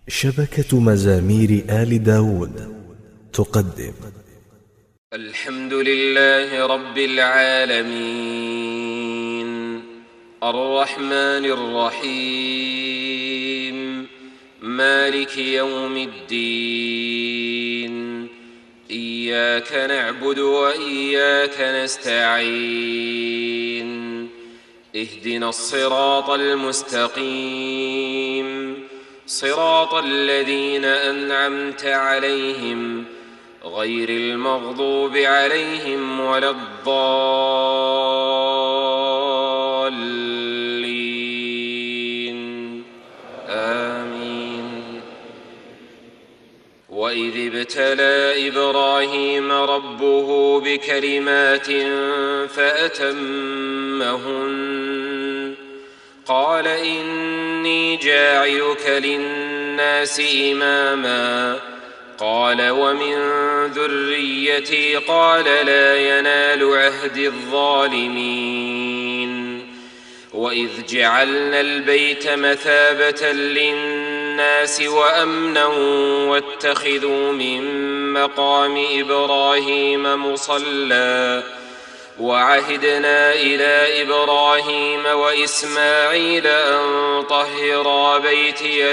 شبكة مزامير آل داود تقدم. الحمد لله رب العالمين الرحمن الرحيم مالك يوم الدين إياك نعبد وإياك نستعين اهدنا الصراط المستقيم صراط الذين أنعمت عليهم غير المغضوب عليهم ولا الضالين آمين. وإذ ابتلى إبراهيم ربه بكلمات فأتمهن قال إني جاعلك للناس إماما قال ومن ذريتي قال لا ينال عهد الظالمين. وإذ جعلنا البيت مثابة للناس وأمنا واتخذوا من مقام إبراهيم مصلى وعهدنا إلى إبراهيم وإسماعيل أن طهرا بيتي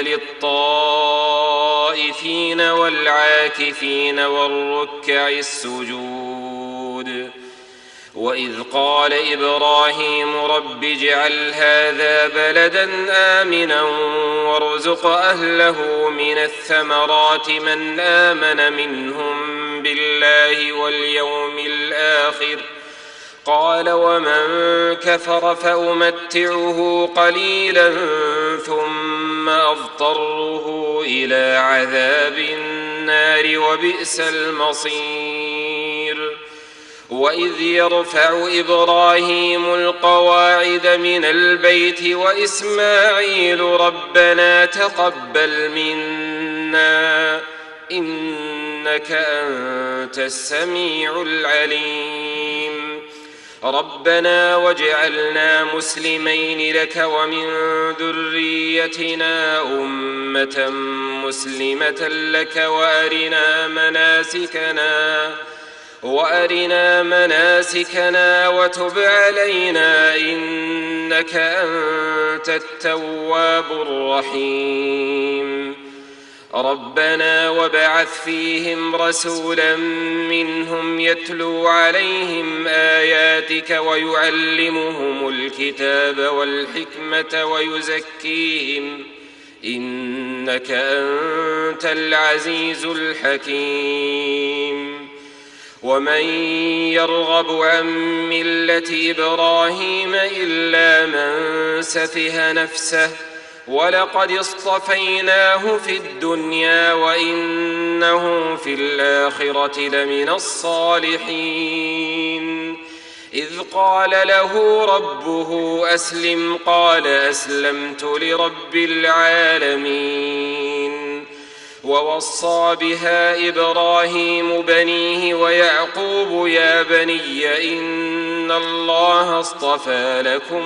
للطائفين والعاكفين والركع السجود. وإذ قال إبراهيم رب اجعل هذا بلدا آمنا وارزق أهله من الثمرات من آمن منهم بالله واليوم الآخر قال ومن كفر فأمتعه قليلا ثم أضطره إلى عذاب النار وبئس المصير. وإذ يرفع إبراهيم القواعد من البيت وإسماعيل ربنا تقبل منا إنك أنت السميع العليم ربنا واجعلنا مسلمين لك ومن ذريتنا أمة مسلمة لك وأرنا مناسكنا وتب علينا إنك أنت التواب الرحيم ربنا وابعث فيهم رسولا منهم يتلو عليهم آياتك ويعلمهم الكتاب والحكمة ويزكيهم إنك أنت العزيز الحكيم. ومن يرغب عن ملة إبراهيم إلا من سفه نفسه ولقد اصطفيناه في الدنيا وإنه في الآخرة لمن الصالحين. إذ قال له ربه أسلم قال أسلمت لرب العالمين. ووصى بها إبراهيم بنيه ويعقوب يا بني إن الله اصطفى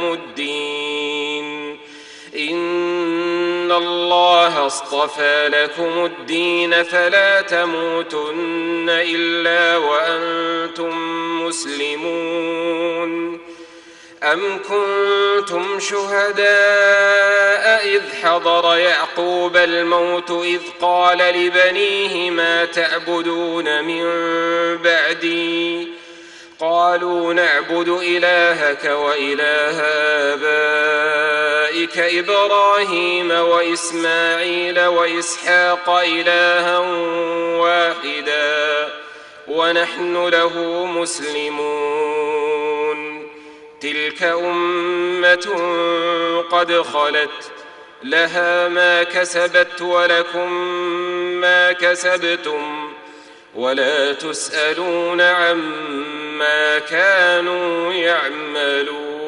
لكم الدين فلا تموتن إلا وأنتم مسلمون. أم كنتم شهداء إذ حضر يعقوب الموت إذ قال لبنيه ما تعبدون من بعدي قالوا نعبد إلهك وإله آبائك إبراهيم وإسماعيل وإسحاق إلها واحدا ونحن له مسلمون. تلك أمة قد خلت لها ما كسبت ولكم ما كسبتم ولا تسألون عما كانوا يعملون.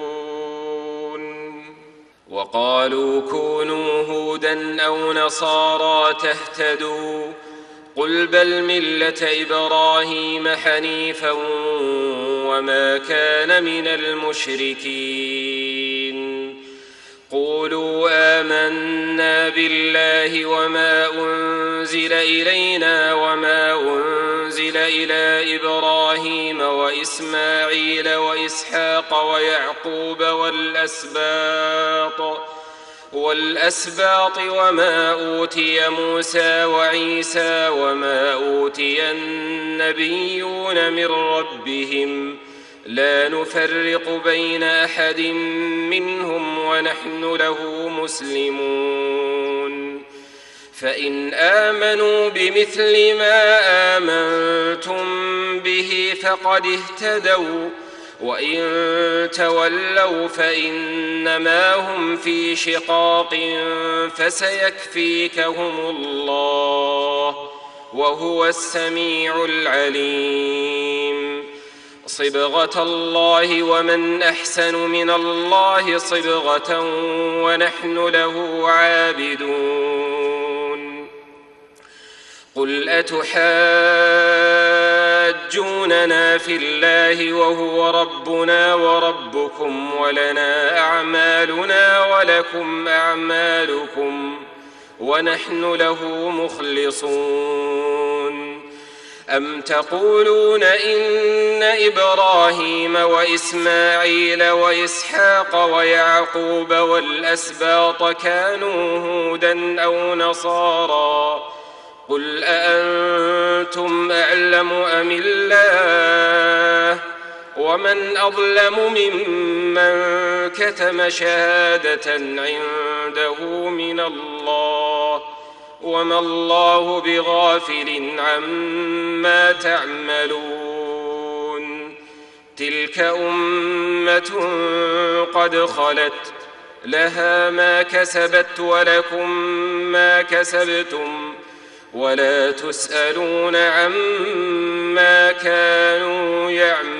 وقالوا كونوا هودا أو نصارى تهتدوا قل بل ملة إبراهيم حنيفا وما كان من المشركين. قولوا آمنا بالله وما أنزل إلينا وما أنزل إلى إبراهيم وإسماعيل وإسحاق ويعقوب والأسباط وما أوتي موسى وعيسى وما أوتي النبيون من ربهم لا نفرق بين أحد منهم ونحن له مسلمون فإن آمنوا بمثل ما آمنتم به فقد اهتدوا وإن تولوا فإنما هم في شقاق فسيكفيكهم الله وهو السميع العليم صبغة الله ومن أحسن من الله صبغة ونحن له عابدون قل أتحاجوننا في الله وهو ربنا وربكم ولنا أعمالنا ولكم أعمالكم ونحن له مخلصون أم تقولون إن إبراهيم وإسماعيل وإسحاق ويعقوب والأسباط كانوا هودا أو نصارى قل أأنتم أعلم أم الله ومن أظلم ممن كتم شهادة عنده من الله وما الله بغافل عما تعملون تلك أمة قد خلت لها ما كسبت ولكم ما كسبتم ولا تسألون عما كانوا يعملون